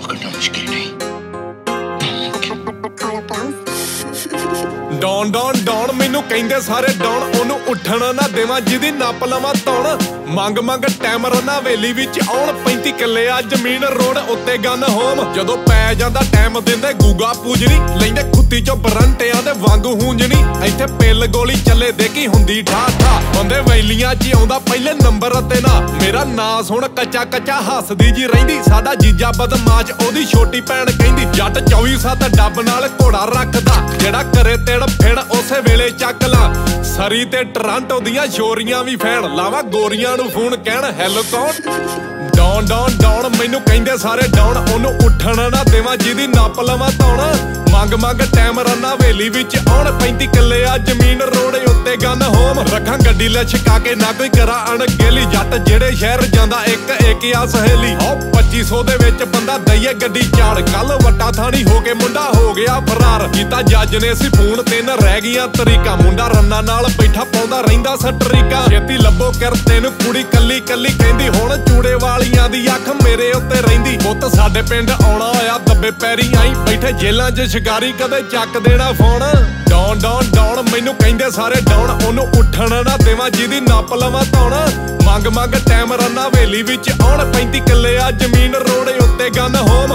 पकड़ना मुश्किल नहीं। डॉन डॉन डॉन मैनू कहंदे सारे डॉन ओनू उठण ना देवां जिहदी नप लवां तौण मंग मंग टाइम रना हवेली विच आउण 35 किल्ले आ जमीन रोड उत्ते गन होम जदों पै जांदा टाइम दिंदे गूगा पूजनी लैंदे खुत्ती चों बरंटियां दे वांग हूंजनी इत्थे पिल गोली चले देखी हुंदी ठा ठा बंदे वैलियां च आउंदा पहले नंबर ते ना मेरा नां सुण कच्चा कच्चा हसदी जी रहिंदी साडा जीजा बदमाश ओदी छोटी भैण कहंदी जट 24/7 डब नाल घोड़ा रखदा जेड़ा करे तेड़ फिर उसे वेले चक ला सरी ते टरांटो दियां शोरियां भी फैन लावा गोरियां नू फोन कहण हैलो कौन डॉन डॉन डॉन मैनू कहंदे सारे डॉन ओनू उठण ना देवां जिहदी नप लवां तौण मंग मंग टाइम रना हवेली विच आउण 35 किल्ले आ जमीन रोड उत्ते गन होम रखां गड्डी ले छका के ना कोई करा अणगेली जट जेड़े शहर जांदा एक एक आ सहेली ओ 2500 दे विच बंदा दईए गड्डी चाड़ कल वट्टा थानी हो के मुंडा हो गया फरार कीता जज ने सी फोन तीन रह गईयां तरीका मुंडा रन्ना नाल बैठा पाउंदा रहिंदा सटरीका छेती लभो किरते नू कुड़ी कल्ली कल्ली कहंदी हुण चूड़े वालियां दी अख मेरे उत्ते रहिंदी पुੱਤ साडे पिंड आउणा होया दब्बे पैरी आई बैठे जेलां 'च शिकारी कदे चक देना फोन डॉन डॉन डॉन मैनू कहंदे सारे डॉन ओनू उठण ना देवां जिहदी नप लवां तौण मंग मंग टाइम रना हवेली विच आउण 35 किल्ले आ जमीन रोड उत्ते गन होम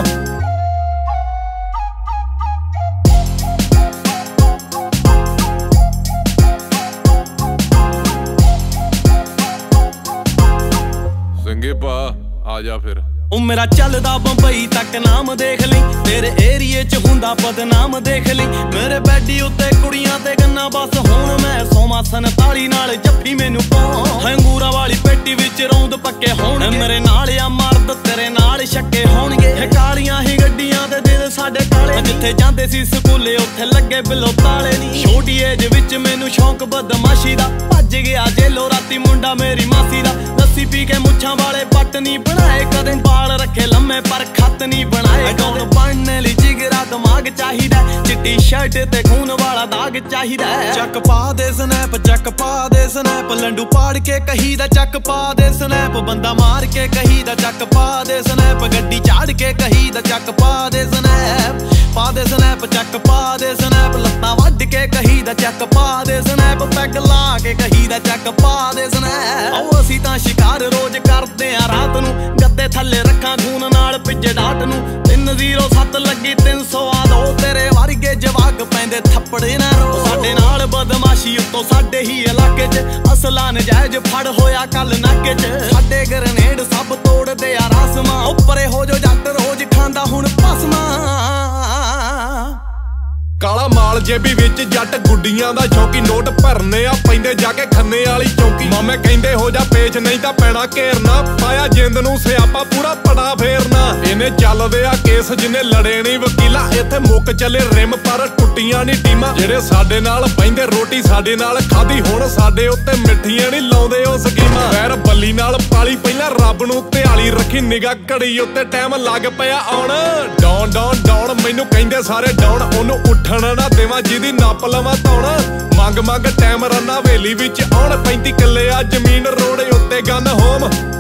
सिंगे पा आ जा फिर ओ मेरा चलदा बंबई तक नाम देख ली तेरे एरिए च हुंदा बदनाम देख ली मेरे बैडी उत्ते कुड़ियां ते गन्ना बस हुण मैं सोमा 47 नाल जफ्फी मैनू पाऊं अंगूरा वाली पेटी विच रौंद पक्के होण मेरे नाल आ मर्द तेरे नाल छक्के होणगे कालियां ही गड्डियां ते दिल साडे काले जिथे जांदे सी स्कूले उत्थे लगे बिलो ताले नी छोटी एज विच मैनू शौक बदमाशी दा भज गया जेलो राती मुंडा मेरी मासी दा लस्सी पी के मुछां वाले पट नी बनाए कदे बाल रखे लम्मे पर खत नी बनाए डॉन बनने ली जिगरा दिमाग चाहिदा चिट्टी शर्ट ते खून वाला दाग चाहिदा चक पा दे स्नैप लंडू पाड़ के कहीदा चक पा दे स्नैप बंदा मार के कहीदा चक पा दे स्नैप गड्डी चाड़ के कहीदा चक पा दे स्नैप चक पा दे स्नैप लत्तां वड्ड के कहीदा चक पा दे स्नैप पैग ला के कहीदा चक पा दे स्नैप आओ असीं तां शिकार रोज करदे आ रात नू गद्दे थल्ले रखां खून नाल पिज्जे डाट नू 307 लगी 300 आ दो तेरे वर्गे जवाक पैंदे थप्पड़े ना रो साडे नाल बदमाशी उत्तों साडे ही इलाके च असला नजायज फड़ होया कल नाके च साडे ग्रेनेड सब तोड़दे आ रासमां उपरे हो जो जट रोज खांदा हुण पसमा काला माल जेबी विच जट गुड्डियां दा शौकी नोट भरने आ पैंदे जाके खन्ने वाली चौकी मामे कहंदे हो जा पेच नहीं तां पैना घेरना पाया जिंद नू सियापा पूरा पड़ा फेरना इन्हें चलदे आ केस जिन्ने लड़े नहीं वकीला इत्थे मुक चले रिम पर टुट्टियां नहीं टीमां जेड़े साडे नाल पैंदे रोटी साडे नाल खाधी हुण साडे उत्ते मिठियां नहीं लाउंदे ओ स्कीमां पैर बल्ली नाल पाली पहिलां रब नू ध्याली रखी निगाह घड़ी उत्ते टाइम लग पिया आउण डॉन डॉन डॉन मैनू कहंदे सारे डॉन ओनू उठण ना देवां जिहदी नप लवां तौण मंग मंग टाइम रना हवेली विच आउण 35 किल्ले आ जमीन रोड उत्ते गन होम